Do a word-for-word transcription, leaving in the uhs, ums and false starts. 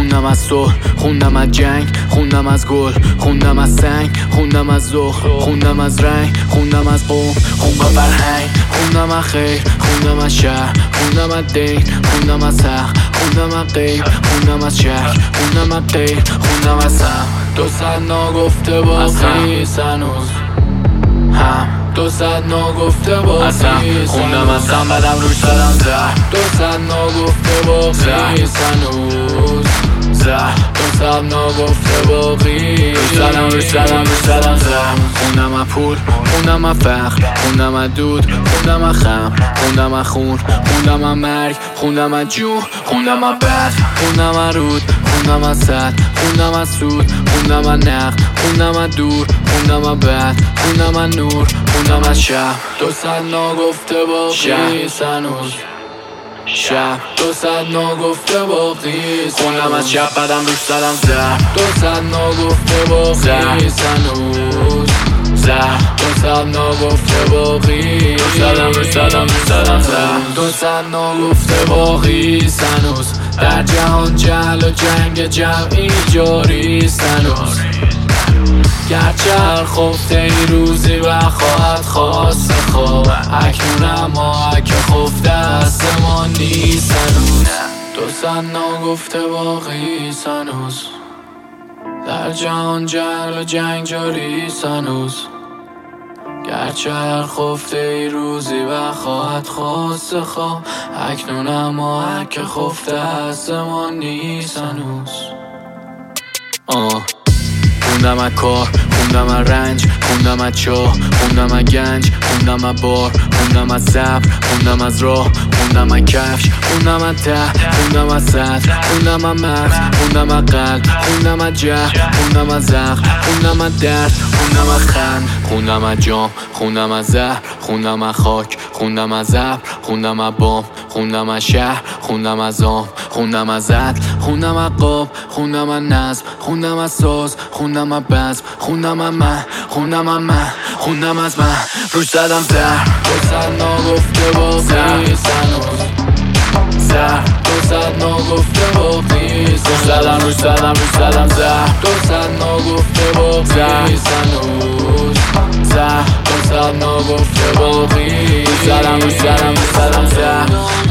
خوندم از صلح، خوندم از جنگ، خوندم از گل، خوندم از سنگ، خوندم از ذوق، خوندم از رنگ، خوندم از قوم، خوندم فرهنگ، خوندم از خیر، خوندم از شهر، خوندم از دین، خوندم از حق، خوندم از غیب، خوندم از شک، خوندم از غیر، خوندم از هم. دو صد ناگفته باقی هنوز هم، دو صد ناگفته باقی خوندم از هم، بدم روش زدم زهر. دو صد ناگفته باقی هنوز زهر، دو صد ناگفته باقی روش زدم روش زدم روش زدم زهر. خوندم از پول، خوندم از فقر، خوندم از دود، خوندم از خم، خوندم از خون، خوندم از مرگ، خوندم از جوع، خوندم از بد، خوندم از رود، خوندم از صد، خوندم از سود، خوندم از نقد، خوندم از دور، خوندم از بد، خوندم از نور، خوندم از شب. دو صد ناگفته باقی هنوز شب، دو صد ناگفته باقی خوندم از شب، بدم روش زدم زهر. دو صد ناگفته باقی هنوز زهر، دو صد ناگفته باقی روش زدم روش زدم روش زدم زهر. دو صد ناگفته باقی هنوز در جهان جهل و جنگ جمعی جاری هنوز. گرچه هر خفته ای روزی و خواهد خواست خواب، اکنون اما اگه خفته است ما نیست هنوز. دو صد ناگفته باقی هنوز در جهان جهل و جنگ جاری هنوز. گرچه هر خفته ای روزی و خواهد خواست خواب، اکنون اما اگه خفته است ما نیست هنوز. آه خوندم از کار، خوندم از رنج، خوندم از چاه، خوندم از گنج، خوندم از بار، خوندم از صبر، خوندم از راه، خوندم از کفش، خوندم از ته، خوندم از سطح، خوندم از مغز، خوندم از قلب، خوندم از جهل، خوندم از زخم، خوندم از درد، خوندم از خند، خوندم از جام، خوندم از زهر، خوندم از خاک، خوندم از ابر، خوندم از بام، خوندم از شهر، خوندم از عام، خوندم از عدل، خوندم از قاب، خوندم از نظم، خوندم از ساز، خوندم از بزم، خوندم از من، خوندم از من، خوندم از من روش زدم زهر. دو صد ناگفته باقی هنوز زهر، دو صد ناگفته باقی روش زدم روش زدم روش زدم زهر. دو صد ناگفته باقی هنوز زهر، دو صد ناگفته باقی روش زدم روش زدم روش زدم زهر.